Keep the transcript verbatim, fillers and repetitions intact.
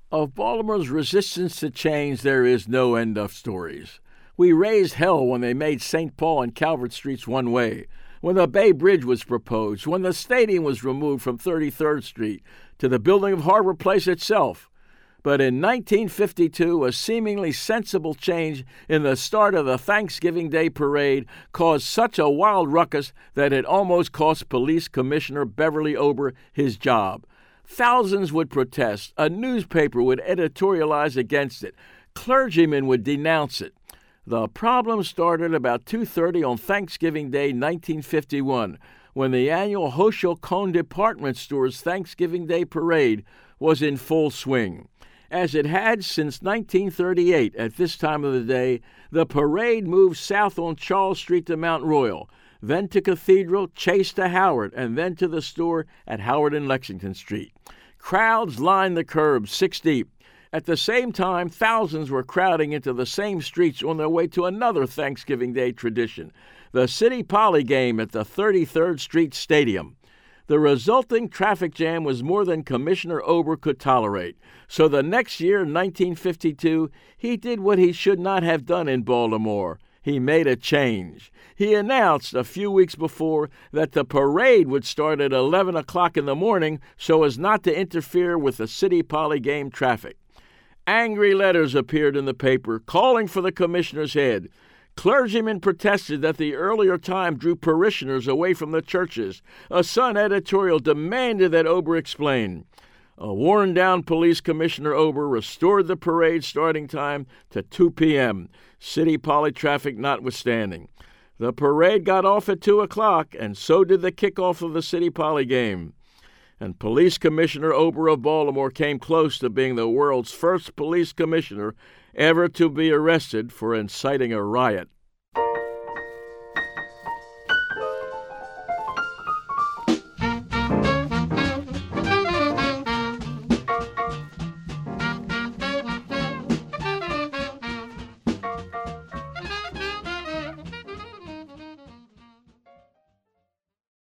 Of Baltimore's resistance to change, there is no end of stories. We raised hell when they made Saint Paul and Calvert Streets one way, when the Bay Bridge was proposed, when the stadium was removed from thirty-third Street to the building of Harbor Place itself. But in nineteen fifty-two, a seemingly sensible change in the start of the Thanksgiving Day parade caused such a wild ruckus that it almost cost Police Commissioner Beverly Ober his job. Thousands would protest. A newspaper would editorialize against it. Clergymen would denounce it. The problem started about two thirty on Thanksgiving Day, nineteen fifty-one, when the annual Hochschild Kohn Department Store's Thanksgiving Day Parade was in full swing. As it had since nineteen thirty-eight at this time of the day, the parade moved south on Charles Street to Mount Royal, then to Cathedral, Chase to Howard, and then to the store at Howard and Lexington Street. Crowds lined the curbs six deep. At the same time, thousands were crowding into the same streets on their way to another Thanksgiving Day tradition, the City Poly game at the thirty-third Street Stadium. The resulting traffic jam was more than Commissioner Ober could tolerate. So the next year, nineteen fifty-two, he did what he should not have done in Baltimore. He made a change. He announced a few weeks before that the parade would start at eleven o'clock in the morning so as not to interfere with the City Poly game traffic. Angry letters appeared in the paper calling for the commissioner's head. Clergymen protested that the earlier time drew parishioners away from the churches. A Sun editorial demanded that Ober explain. A worn-down Police Commissioner Ober restored the parade starting time to two p.m., City Poly traffic notwithstanding. The parade got off at two o'clock, and so did the kickoff of the City Poly game. And Police Commissioner Ober of Baltimore came close to being the world's first police commissioner ever to be arrested for inciting a riot.